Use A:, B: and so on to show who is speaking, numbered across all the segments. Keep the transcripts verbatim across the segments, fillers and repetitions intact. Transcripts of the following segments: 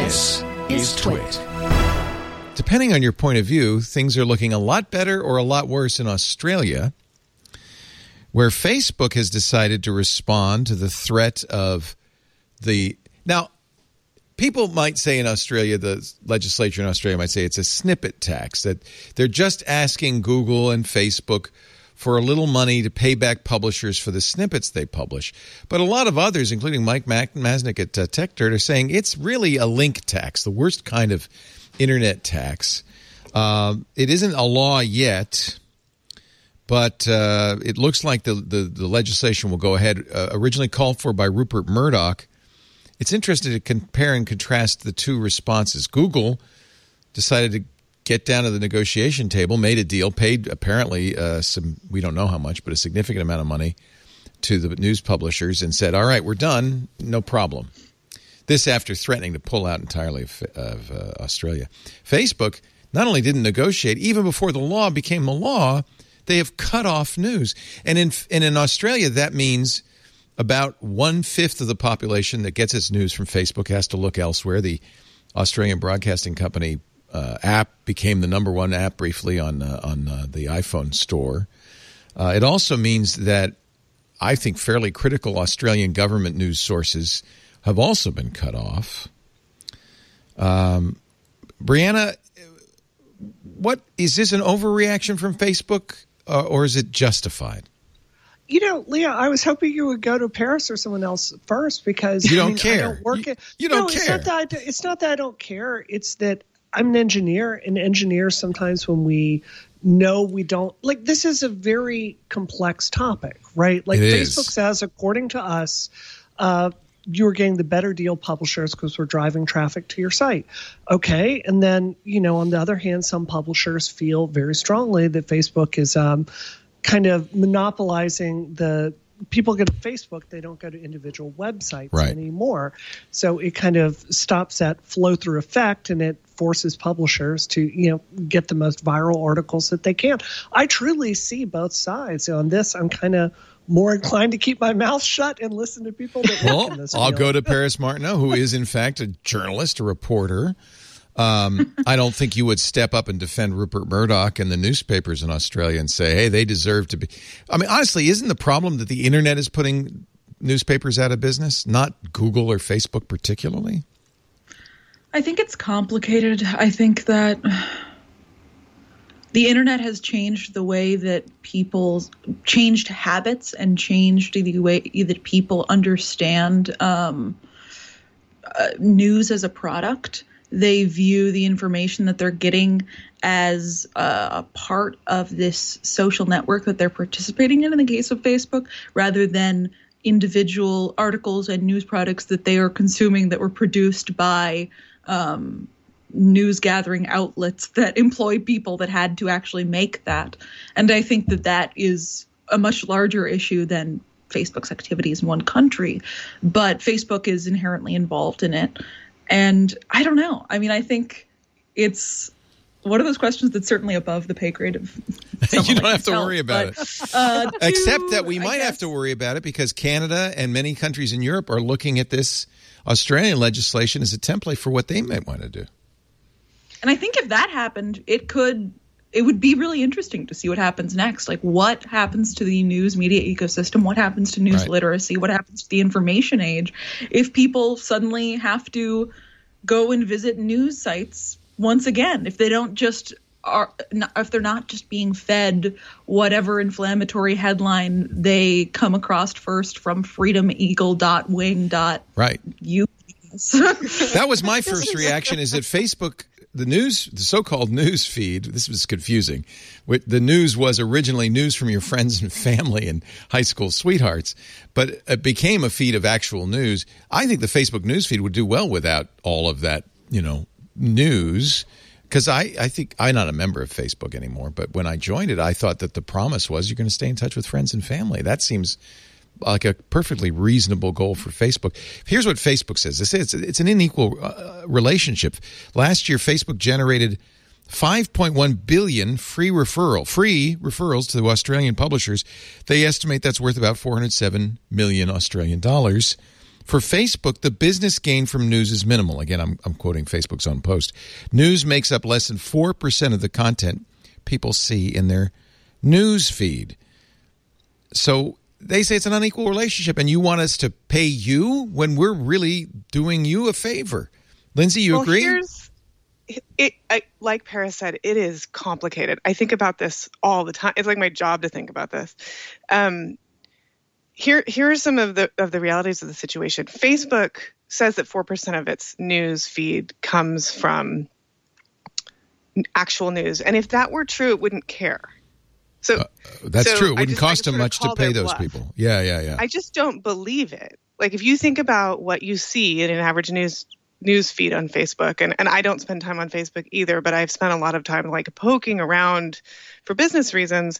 A: This is Twit.
B: Depending on your point of view, things are looking a lot better or a lot worse in Australia, where Facebook has decided to respond to the threat of the... Now, people might say in Australia, the legislature in Australia might say it's a snippet tax, that they're just asking Google and Facebook for a little money to pay back publishers for the snippets they publish. But a lot of others, including Mike Masnick at uh, TechDirt, are saying it's really a link tax, the worst kind of internet tax. Uh, it isn't a law yet, but uh, it looks like the, the, the legislation will go ahead, uh, originally called for by Rupert Murdoch. It's interesting to compare and contrast the two responses. Google decided to get down to the negotiation table, made a deal, paid apparently uh, some, we don't know how much, but a significant amount of money to the news publishers and said, all right, we're done, no problem. This after threatening to pull out entirely of, of uh, Australia. Facebook not only didn't negotiate, even before the law became the law, they have cut off news. And in, and in Australia, that means about one-fifth of the population that gets its news from Facebook has to look elsewhere. The Australian Broadcasting Company uh, app became the number one app briefly on, uh, on uh, the iPhone store. Uh, it also means that I think fairly critical Australian government news sources have also been cut off. Um, Brianna, what is this an overreaction from Facebook, uh, or is it justified?
C: You know, Leah, I was hoping you would go to Paris or someone else first because
B: you don't
C: I mean,
B: care.
C: I don't work
B: you,
C: at,
B: you don't
C: no,
B: care.
C: It's not, that I, do- it's not that I don't care. It's that I'm an engineer, and engineers sometimes when we know we don't like this is a very complex topic, right? Like
B: it
C: Facebook
B: is.
C: says, according to us, uh, you're getting the better deal publishers because we're driving traffic to your site. Okay. And then, you know, on the other hand, some publishers feel very strongly that Facebook is um, kind of monopolizing the people go to Facebook. They don't go to individual websites
B: right.
C: anymore. So it kind of stops that flow through effect and it forces publishers to, you know, get the most viral articles that they can. I truly see both sides on this. I'm kind of more inclined to keep my mouth shut and listen to people that work
B: well,
C: in this
B: I'll
C: field.
B: go to Paris Martineau, who is, in fact, a journalist, a reporter. Um, I don't think you would step up and defend Rupert Murdoch and the newspapers in Australia and say, hey, they deserve to be. I mean, honestly, isn't the problem that the internet is putting newspapers out of business, not Google or Facebook particularly?
D: I think it's complicated. I think that the internet has changed the way that people changed habits and changed the way that people understand um, uh, news as a product. They view the information that they're getting as uh, a part of this social network that they're participating in, in the case of Facebook, rather than individual articles and news products that they are consuming that were produced by um, news gathering outlets that employ people that had to actually make that. And I think that that is a much larger issue than Facebook's activities in one country, but Facebook is inherently involved in it. And I don't know. I mean, I think it's one of those questions that's certainly above the pay grade of someone
B: You don't
D: like
B: have to
D: yourself,
B: worry about
D: but,
B: it.
D: Uh,
B: Except
D: to,
B: that we might have to worry about it because Canada and many countries in Europe are looking at this Australian legislation as a template for what they might want to do.
D: And I think if that happened, it could, it would be really interesting to see what happens next. Like what happens to the news media ecosystem? What happens to news
B: Right.
D: literacy? What happens to the information age? If people suddenly have to go and visit news sites once again, if they don't just are, if they're not just being fed whatever inflammatory headline they come across first from freedom eagle dot wing dot u s.
B: Right. That was my first reaction is that Facebook, the news, the so-called news feed, this was confusing. The news was originally news from your friends and family and high school sweethearts, but it became a feed of actual news. I think the Facebook news feed would do well without all of that, you know, news. Because I, I think I'm not a member of Facebook anymore, but when I joined it, I thought that the promise was you're going to stay in touch with friends and family. That seems like a perfectly reasonable goal for Facebook. Here's what Facebook says. They say it's, it's an unequal uh, relationship. Last year, Facebook generated five point one billion free referral, free referrals to the Australian publishers. They estimate that's worth about four hundred seven million Australian dollars. For Facebook, the business gain from news is minimal. Again, I'm, I'm quoting Facebook's own post. News makes up less than four percent of the content people see in their news feed. So they say it's an unequal relationship, and you want us to pay you when we're really doing you a favor. Lindsay, you
A: well,
B: agree?
A: Here's, it, I, like Paris said, it is complicated. I think about this all the time. It's like my job to think about this. Um, here, here are some of the of the realities of the situation. Facebook says that four percent of its news feed comes from actual news, and if that were true, it wouldn't care. So
B: uh, that's
A: so
B: true. It wouldn't
A: just,
B: cost them much to pay those bluff. people. Yeah, yeah, yeah.
A: I just don't believe it. Like if you think about what you see in an average news news feed on Facebook, and, and I don't spend time on Facebook either, but I've spent a lot of time like poking around for business reasons.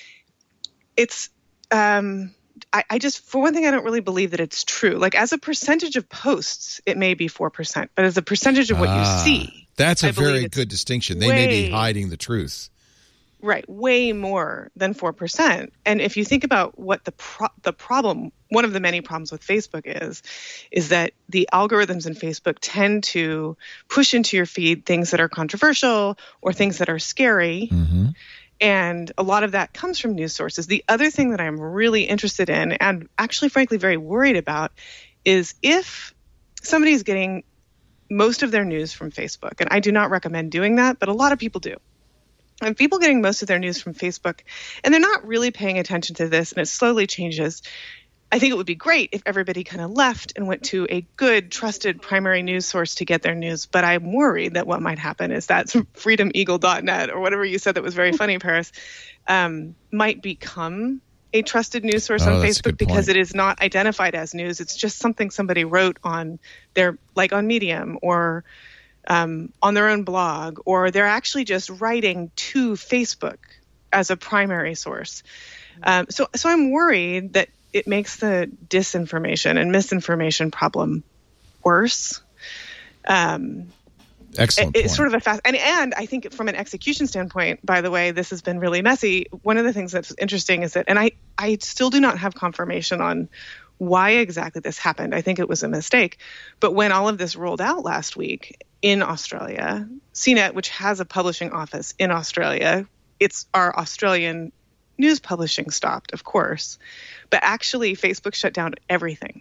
A: It's um, I, I just, for one thing, I don't really believe that it's true. Like as a percentage of posts, it may be four percent, but as a percentage of what ah, you see,
B: that's a very good distinction. They way, may be hiding the truth.
A: Right. Way more than four percent. And if you think about what the pro- the problem, one of the many problems with Facebook is, is that the algorithms in Facebook tend to push into your feed things that are controversial or things that are scary.
B: Mm-hmm.
A: And a lot of that comes from news sources. The other thing that I'm really interested in and actually, frankly, very worried about is if somebody is getting most of their news from Facebook, and I do not recommend doing that, but a lot of people do. And people getting most of their news from Facebook, and they're not really paying attention to this, and it slowly changes. I think it would be great if everybody kind of left and went to a good, trusted primary news source to get their news. But I'm worried that what might happen is that freedom eagle dot net or whatever you said that was very funny, Paris, um, might become a trusted news source
B: oh,
A: on Facebook because
B: point.
A: it is not identified as news. It's just something somebody wrote on their, like on Medium or um, on their own blog, or they're actually just writing to Facebook as a primary source. Um, so, so I'm worried that it makes the disinformation and misinformation problem worse. Um,
B: Excellent.
A: It, it's
B: point.
A: sort of a fast, and, and I think from an execution standpoint, by the way, this has been really messy. One of the things that's interesting is that, and I, I still do not have confirmation on why exactly this happened. I think it was a mistake. But when all of this rolled out last week in Australia, C net, which has a publishing office in Australia, it's our Australian news publishing stopped, of course, but actually Facebook shut down everything.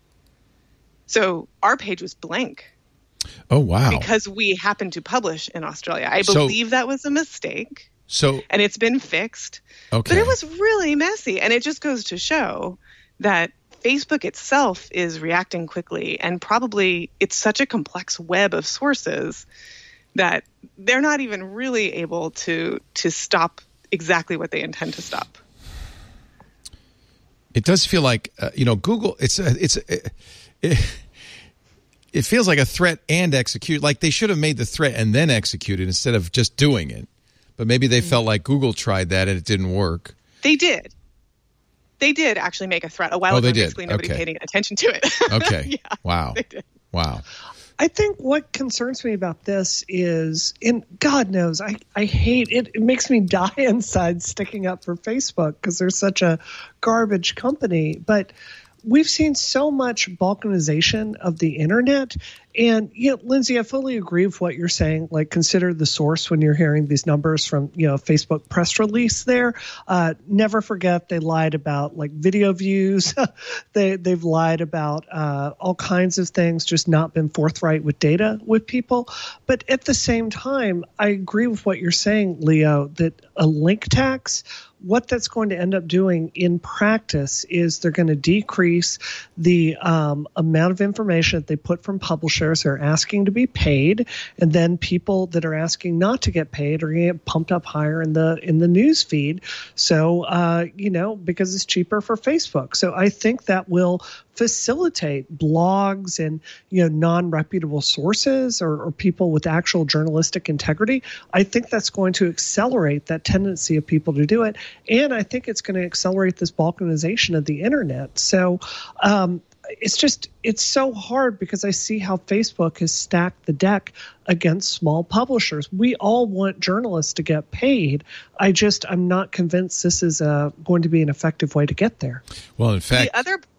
A: So our page was blank.
B: Oh, wow.
A: Because we happened to publish in Australia. I
B: so,
A: believe that was a mistake.
B: So,
A: and it's been fixed.
B: Okay.
A: But it was really messy. And it just goes to show that Facebook itself is reacting quickly, and probably it's such a complex web of sources that they're not even really able to to stop exactly what they intend to stop.
B: It does feel like, uh, you know, Google, it's a, it's a, it, it feels like a threat and execute. Like they should have made the threat and then executed instead of just doing it. But maybe they felt like Google tried that and it didn't work.
A: They did. They did actually make a threat a while
B: oh,
A: ago.
B: They did.
A: Basically, nobody
B: okay.
A: paid any attention to it.
B: Okay.
A: Yeah,
B: wow.
A: They did.
B: Wow.
C: I think what concerns me about this is, and God knows, I, I hate it. It makes me die inside sticking up for Facebook because they're such a garbage company. But we've seen so much balkanization of the internet. And, you know, Lindsay, I fully agree with what you're saying. Like, consider the source when you're hearing these numbers from, you know, Facebook press release there. Uh, never forget they lied about, like, video views. they, they've lied about uh, all kinds of things, just not been forthright with data with people. But at the same time, I agree with what you're saying, Leo, that a link tax, what that's going to end up doing in practice is they're going to decrease the um, amount of information that they put from publishers who are asking to be paid, and then people that are asking not to get paid are going to get pumped up higher in the in the news feed. So, uh, you know, because it's cheaper for Facebook. So I think that will facilitate blogs and, you know, non-reputable sources or, or people with actual journalistic integrity. I think that's going to accelerate that tendency of people to do it. And I think it's going to accelerate this balkanization of the internet. So um, it's just, it's so hard because I see how Facebook has stacked the deck against small publishers. We all want journalists to get paid. I just, I'm not convinced this is uh, going to be an effective way to get there.
B: Well, in fact,
A: the other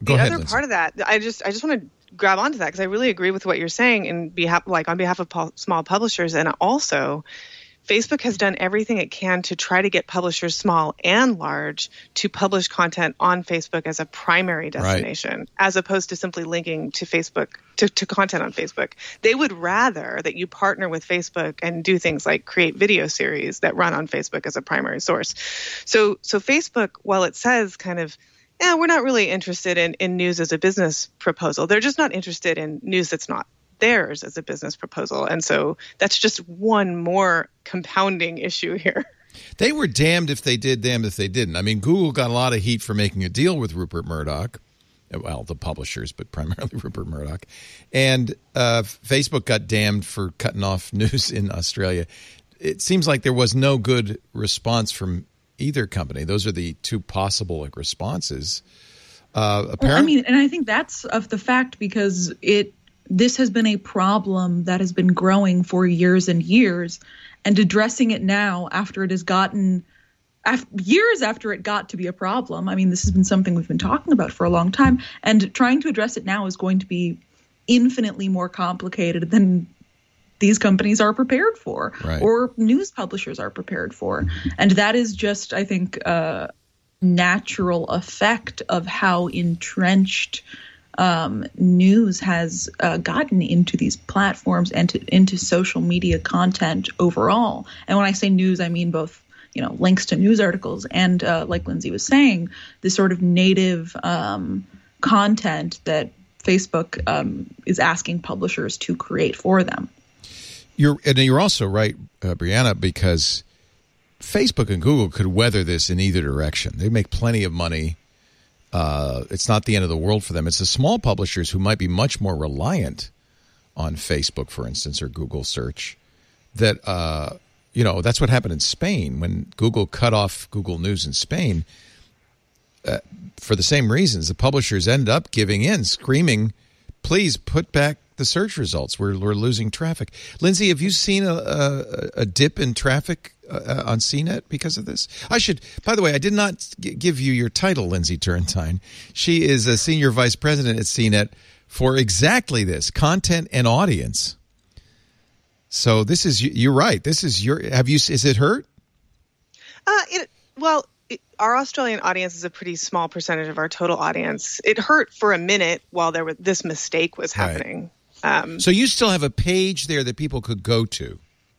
B: Go
A: the
B: ahead,
A: other
B: Lindsay.
A: part of that, I just I just want to grab onto that because I really agree with what you're saying in behalf, like on behalf of pu- small publishers, and also Facebook has done everything it can to try to get publishers, small and large, to publish content on Facebook as a primary destination, right, as opposed to simply linking to Facebook, to, to content on Facebook. They would rather that you partner with Facebook and do things like create video series that run on Facebook as a primary source. So, so Facebook, while it says kind of, yeah, we're not really interested in, in news as a business proposal, they're just not interested in news that's not theirs as a business proposal. And so that's just one more compounding issue here.
B: They were damned if they did, damned if they didn't. I mean, Google got a lot of heat for making a deal with Rupert Murdoch. Well, the publishers, but primarily Rupert Murdoch. And uh, Facebook got damned for cutting off news in Australia. It seems like there was no good response from either company. Those are the two possible like, responses. Uh, apparently,
D: well, I mean, and I think that's of the fact because it this has been a problem that has been growing for years and years, and addressing it now after it has gotten after, years after it got to be a problem. I mean, this has been something we've been talking about for a long time, and trying to address it now is going to be infinitely more complicated than these companies are prepared for,
B: right,
D: or news publishers are prepared for. And that is just, I think, a natural effect of how entrenched Um, news has uh, gotten into these platforms and to, into social media content overall. And when I say news, I mean both, you know, links to news articles and, uh, like Lindsay was saying, the sort of native um, content that Facebook um, is asking publishers to create for them.
B: You're and you're also right, uh, Brianna, because Facebook and Google could weather this in either direction. They make plenty of money. Uh, it's not the end of the world for them. It's the small publishers who might be much more reliant on Facebook, for instance, or Google search. That, uh, you know, that's what happened in Spain when Google cut off Google News in Spain. Uh, for the same reasons, the publishers ended up giving in, screaming, please put back the search results. We're, we're losing traffic. Lindsay, have you seen a, a, a dip in traffic uh, on C net because of this? I should, by the way, I did not g- give you your title, Lindsay Turrentine. She is a senior vice president at C net for exactly this, content and audience. So this is, you're right. This is your, have you, is it hurt?
A: Uh, it, well, it, our Australian audience is a pretty small percentage of our total audience. It hurt for a minute while there was, this mistake was happening. Right. Um,
B: so you still have a page there that people could go to?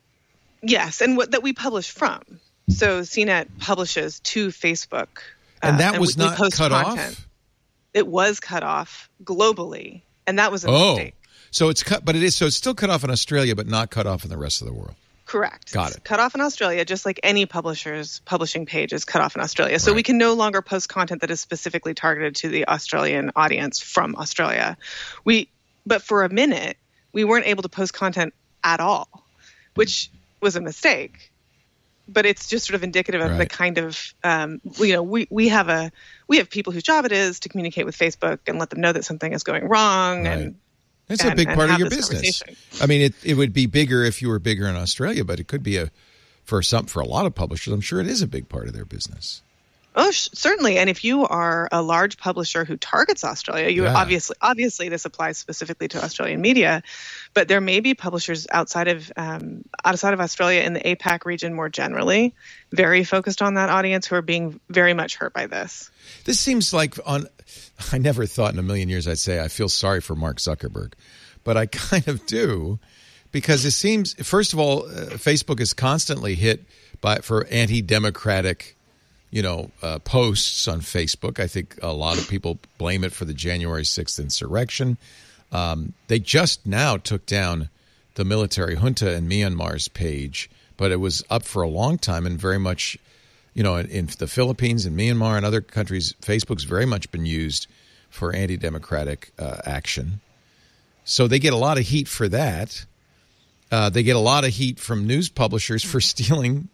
A: Yes, and what that we publish from. So C net publishes to Facebook.
B: And that
A: uh,
B: was
A: and we,
B: not
A: we
B: cut
A: content. off? It was cut off globally, and that was a
B: oh,
A: mistake.
B: So it's cut, but it is so it's still cut off in Australia, but not cut off in the rest of the world.
A: Correct.
B: Got
A: it's
B: it.
A: Cut off in Australia, just like any publisher's publishing page is cut off in Australia. So
B: right.
A: we can no longer post content that is specifically targeted to the Australian audience from Australia. We, but for a minute, we weren't able to post content at all, which was a mistake. But it's just sort of indicative of
B: right.
A: the kind of, um, you know, we, we have a we have people whose job it is to communicate with Facebook and let them know that something is going wrong.
B: Right.
A: And
B: it's
A: and,
B: a big
A: and
B: part of your
A: this
B: business. I mean, it it would be bigger if you were bigger in Australia, but it could be a for some for a lot of publishers. I'm sure it is a big part of their business.
A: Oh, sh- certainly. And if you are a large publisher who targets Australia, you
B: yeah.
A: obviously, obviously this applies specifically to Australian media, but there may be publishers outside of um, outside of Australia in the APAC region more generally, very focused on that audience who are being very much hurt by this.
B: This seems like on. I never thought in a million years I'd say I feel sorry for Mark Zuckerberg, but I kind of do, because it seems, first of all, uh, Facebook is constantly hit by for anti-democratic. You know, uh, posts on Facebook. I think a lot of people blame it for the January sixth insurrection. Um, they just now took down the military junta in Myanmar's page, but it was up for a long time and very much, you know, in, in the Philippines and Myanmar and other countries, Facebook's very much been used for anti-democratic uh, action. So they get a lot of heat for that. Uh, they get a lot of heat from news publishers for stealing.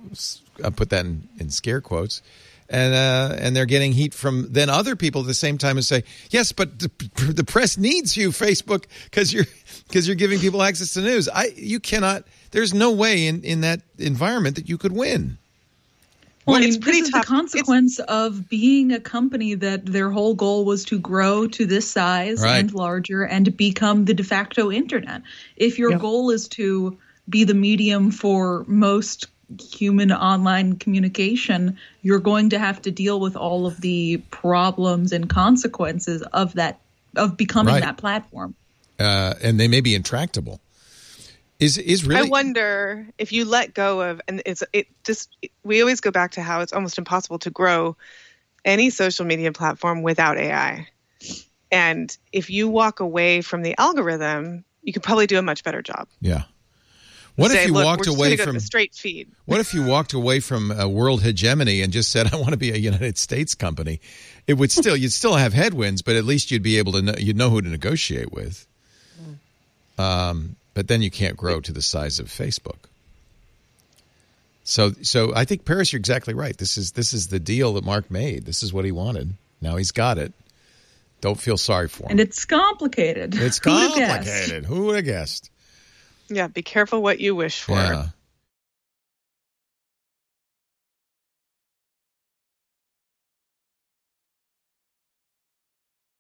B: I put that in, in scare quotes, and uh, and they're getting heat from then other people at the same time and say, yes, but the, the press needs you, Facebook, because you're because you're giving people access to news. I you cannot. There's no way in, in that environment that you could win.
D: Well, I
A: it's
D: mean,
A: pretty
D: this is
A: tough.
D: the consequence of being a company that their whole goal was to grow to this size
B: Right.
D: and larger and become the de facto internet. If your
C: Yep.
D: goal is to be the medium for most human online communication, you're going to have to deal with all of the problems and consequences of that, of becoming
B: Right.
D: that platform.
B: Uh, and they may be intractable. Is is really?
A: I wonder if you let go of, and it's it just we always go back to how it's almost impossible to grow any social media platform without A I. And if you walk away from the algorithm, you could probably do a much better job.
B: Yeah. What
A: Say,
B: if you
A: look,
B: walked
A: we're just
B: away
A: gonna go to
B: from
A: the straight feed?
B: What if you walked away from a world hegemony and just said, "I want to be a United States company"? It would still you'd still have headwinds, but at least you'd be able to know, you'd know who to negotiate with. Um, but then you can't grow to the size of Facebook. So, so I think Paris, you're exactly right. This is this is the deal that Mark made. This is what he wanted. Now he's got it. Don't feel sorry for him.
D: And it's complicated.
B: It's
D: Who'd have guessed?
B: complicated. Who would have guessed?
A: Yeah, be careful what you wish for.
B: Yeah.